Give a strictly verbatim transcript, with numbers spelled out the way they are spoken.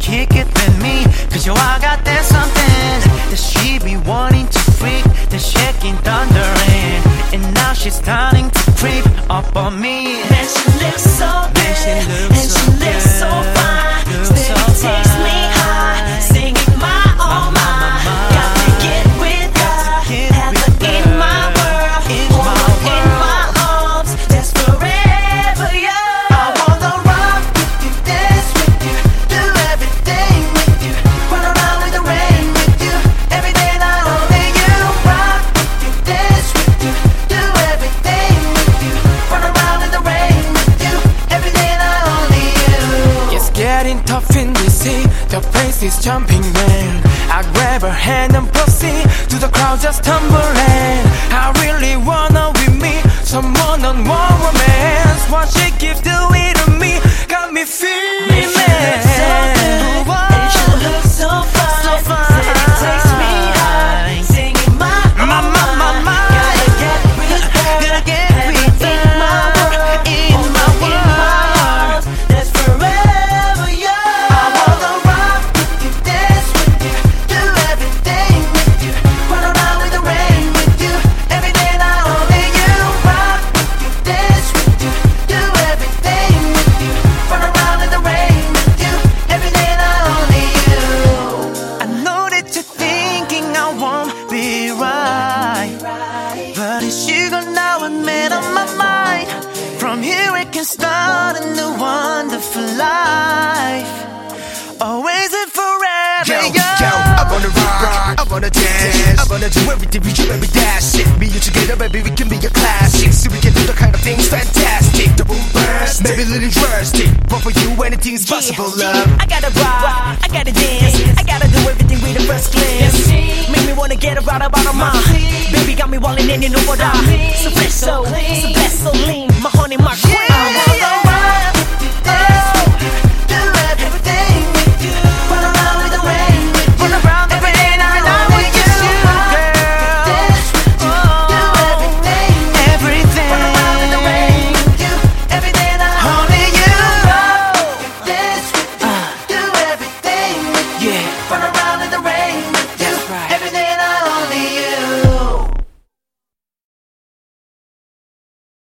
kick it with me. Cause yo, I got that something that she be wanting to freak, that shaking, thundering, and now she's starting to creep up on me. Man, she looks so good, and she looks so fine. Steady takes me high, singing my oh my. Got to get with her, have her in my world, hold her in my arms. That's forever, yeah. I wanna rock with you, dance with you, do everything with you, run around in the rain with you, every day not only you. Rock with you, dance with you, do everything with you, run around in the rain with you, every day not only you. It's getting tough in D C, the place is jumping man. I grab her hand and proceed to the crowd just tumbling. I really wanna with me some one-on-one romance. What she keeps doing to me got me feeling. And she looks so fine, So fine. Steady takes me high, singing my oh My, my, my, my. Gotta get with her, Gotta get have with her in her, my world, in hold my her in world. my arms. That's forever, yeah. I wanna rock with you, dance with you, do everything with you, run around in the rain with you, every day not only you. Rock with you, dance with you, do everything with you, run around in the rain with you, every day not only you. I know that you're thinking I won't be right, but it's you gonna admit on my mind. From here we can start a new wonderful life, always and forever. Yo, yo, I wanna rock, I wanna dance, I wanna do everything with you, every dash it. Me and you together, baby, we can be a classic. So we can do the kind of things fantastic. The boom burst, maybe a little drastic, but for you anything's possible, love. I gotta rock, I gotta dance, I gotta do everything with the first glance. Make me wanna get around about her mind. Baby got me wallin' and you know what I. So fresh, so, so blessed, so lean, my honey, my queen.